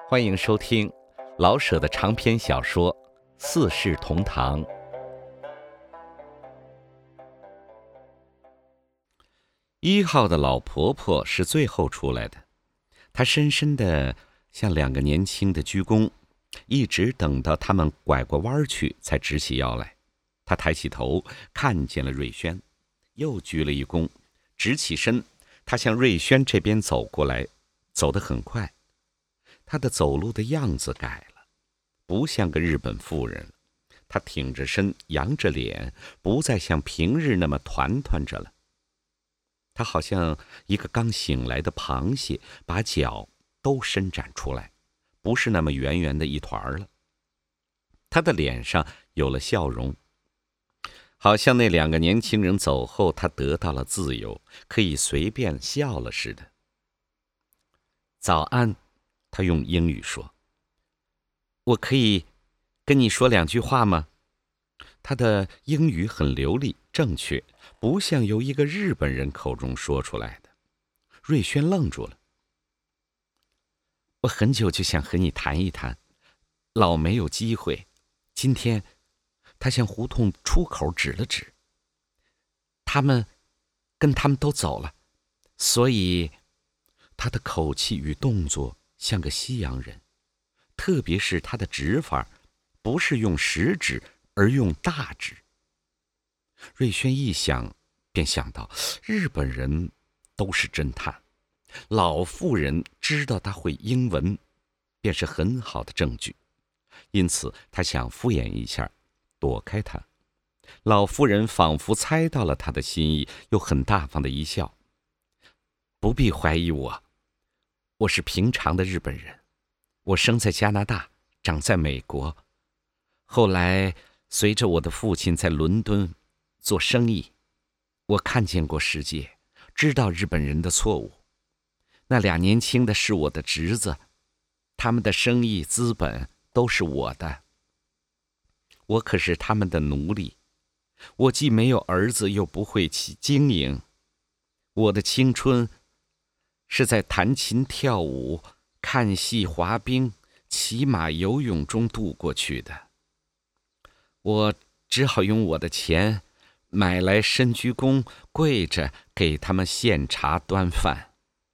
欢迎收听老舍的长篇小说《四世同堂》。1号的老婆婆是最后出来的，她深深地向2个年轻的鞠躬，一直等到他们拐过弯去才直起腰来。她抬起头看见了瑞轩，又鞠了一躬，直起身，她向瑞轩这边走过来，走得很快。她的走路的样子改了，不像个日本妇人，她挺着身，扬着脸，不再像平日那么团团着了。她好像一个刚醒来的螃蟹，把脚都伸展出来，不是那么圆圆的一团了。她的脸上有了笑容，好像那2个年轻人走后，她得到了自由，可以随便笑了似的。早安，她用英语说。我可以跟你说2句话吗？她的英语很流利正确，不像由一个日本人口中说出来的。瑞轩愣住了。我很久就想和你谈一谈，老没有机会。今天，他向胡同出口指了指。他们都走了，所以他的口气与动作像个西洋人，特别是他的指法，不是用食指，而用大指。瑞轩一想，便想到日本人都是侦探，老妇人知道他会英文，便是很好的证据。因此他想敷衍一下，躲开他。老妇人仿佛猜到了他的心意，又很大方的一笑。不必怀疑我，我是平常的日本人，我生在加拿大，长在美国，后来随着我的父亲在伦敦做生意，我看见过世界，知道日本人的错误。那2年轻的是我的侄子，他们的生意资本都是我的，我可是他们的奴隶。我既没有儿子，又不会起经营。我的青春是在弹琴跳舞、看戏滑冰、骑马游泳中度过去的。我只好用我的钱买来深鞠躬，跪着给他们献茶端饭。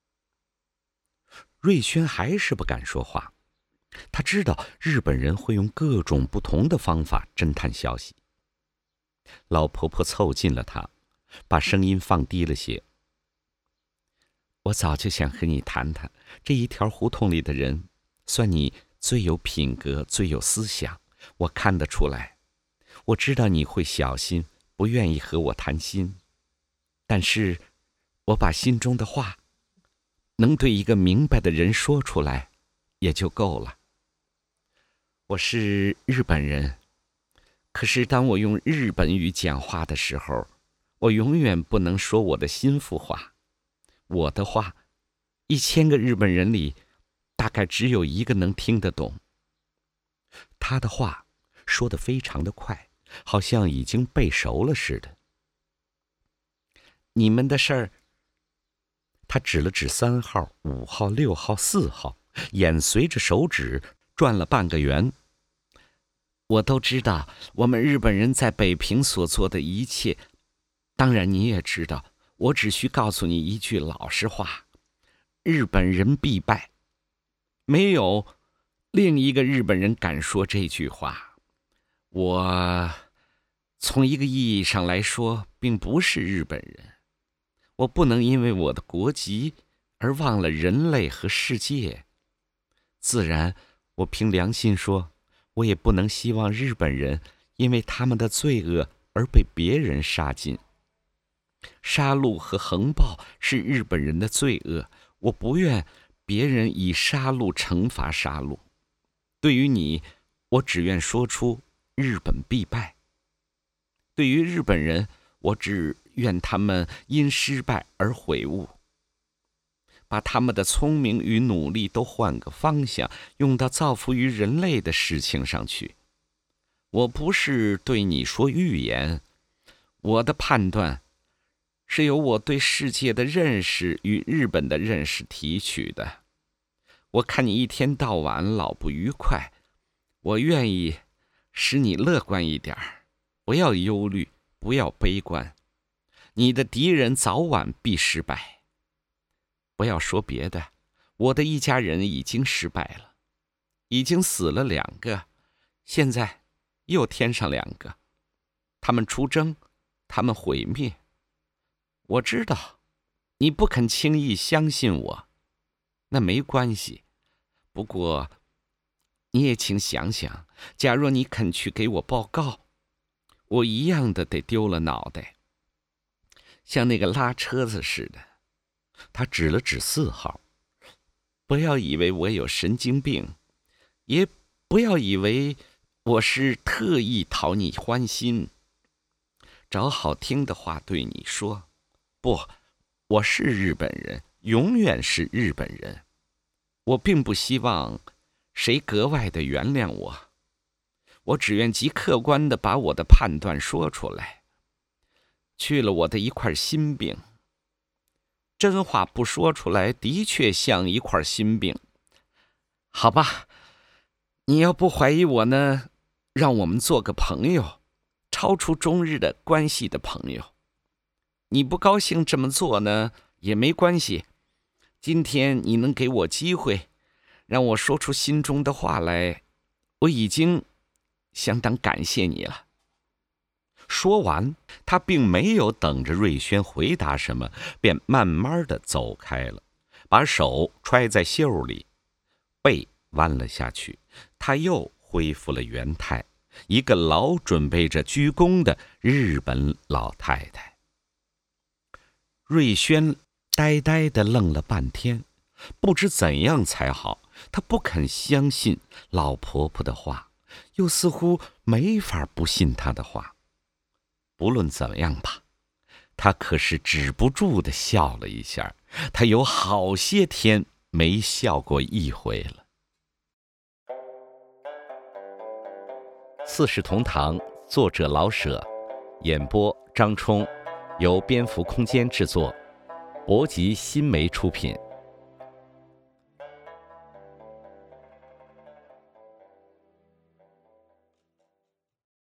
瑞轩还是不敢说话，他知道日本人会用各种不同的方法侦探消息。老婆婆凑近了他，把声音放低了些。我早就想和你谈谈，这一条胡同里的人，算你最有品格，最有思想，我看得出来。我知道你会小心，不愿意和我谈心，但是我把心中的话能对一个明白的人说出来，也就够了。我是日本人，可是当我用日本语讲话的时候，我永远不能说我的心腹话。我的话，1000个日本人里，大概只有1个能听得懂。他的话说得非常的快，好像已经背熟了似的。你们的事儿，他指了指3号、5号、6号、4号，眼随着手指转了半个圆。我都知道我们日本人在北平所做的一切，当然你也知道，我只需告诉你一句老实话：日本人必败。没有另一个日本人敢说这句话。我从一个意义上来说，并不是日本人。我不能因为我的国籍而忘了人类和世界。自然，我凭良心说，我也不能希望日本人因为他们的罪恶而被别人杀尽。杀戮和横暴是日本人的罪恶，我不愿别人以杀戮惩罚杀戮。对于你，我只愿说出日本必败。对于日本人，我只愿他们因失败而悔悟，把他们的聪明与努力都换个方向，用到造福于人类的事情上去。我不是对你说预言，我的判断是由我对世界的认识与日本的认识提取的。 我看你一天到晚老不愉快，我愿意使你乐观一点儿，不要忧虑，不要悲观。你的敌人早晚必失败。不要说别的，我的一家人已经失败了，已经死了2个，现在又添上2个。他们出征，他们毁灭。我知道你不肯轻易相信我，那没关系。不过你也请想想，假若你肯去给我报告，我一样的得丢了脑袋，像那个拉车子似的。他指了指4号。不要以为我有神经病，也不要以为我是特意讨你欢心，找好听的话对你说。不，我是日本人，永远是日本人。我并不希望谁格外的原谅我，我只愿极客观地把我的判断说出来，去了我的一块心病。真话不说出来，的确像一块心病。好吧，你要不怀疑我呢，让我们做个朋友，超出中日的关系的朋友。你不高兴这么做呢，也没关系。今天你能给我机会，让我说出心中的话来，我已经相当感谢你了。说完，他并没有等着瑞轩回答什么，便慢慢地走开了，把手揣在袖里，背弯了下去。他又恢复了原态，一个老准备着鞠躬的日本老太太。瑞轩呆呆地愣了半天，不知怎样才好。他不肯相信老婆婆的话，又似乎没法不信她的话。不论怎么样吧，他可是止不住地笑了一下，他有好些天没笑过一回了。四世同堂，作者老舍，演播张冲，由蝙蝠空间制作，博吉新媒出品。